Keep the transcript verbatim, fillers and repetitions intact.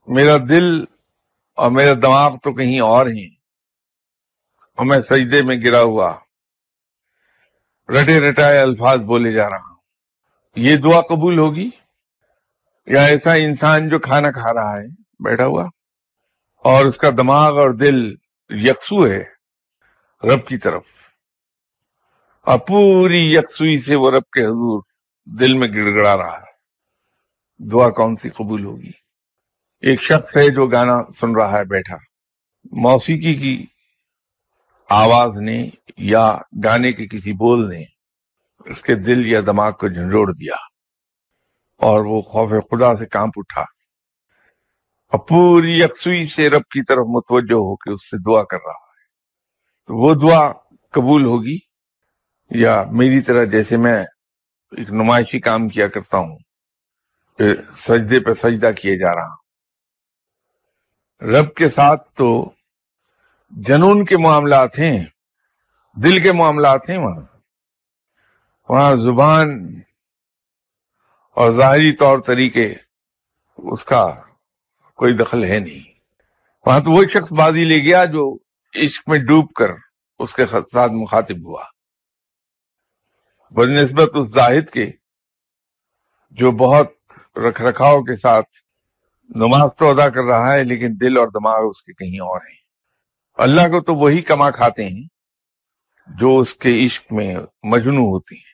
میرا دل اور میرا دماغ تو کہیں اور ہیں، اور میں سجدے میں گرا ہوا رٹے رٹائے الفاظ بولے جا رہا ہوں۔ یہ دعا قبول ہوگی؟ یا ایسا انسان جو کھانا کھا رہا ہے بیٹھا ہوا اور اس کا دماغ اور دل یکسو ہے رب کی طرف، اور پوری یکسوئی سے وہ رب کے حضور دل میں گڑ گڑا رہا ہے، دعا کون سی قبول ہوگی؟ ایک شخص ہے جو گانا سن رہا ہے بیٹھا، موسیقی کی آواز نے یا گانے کے کسی بول نے اس کے دل یا دماغ کو جھنجھوڑ دیا، اور وہ خوف خدا سے کانپ اٹھا اور پوری یکسوئی سے رب کی طرف متوجہ ہو کے اس سے دعا کر رہا ہے۔ تو وہ دعا قبول ہوگی یا میری طرح جیسے میں ایک نمائشی کام کیا کرتا ہوں کہ سجدے پہ سجدہ کیے جا رہا ہوں؟ رب کے ساتھ تو جنون کے معاملات ہیں، دل کے معاملات ہیں، وہاں وہاں زبان اور ظاہری طور طریقے اس کا کوئی دخل ہے نہیں۔ وہاں تو وہ شخص بازی لے گیا جو عشق میں ڈوب کر اس کے ساتھ مخاطب ہوا، بنسبت اس زاہد کے جو بہت رکھ رکھاؤ کے ساتھ نماز تو ادا کر رہا ہے لیکن دل اور دماغ اس کے کہیں اور ہیں۔ اللہ کو تو وہی کما کھاتے ہیں جو اس کے عشق میں مجنون ہوتے ہیں۔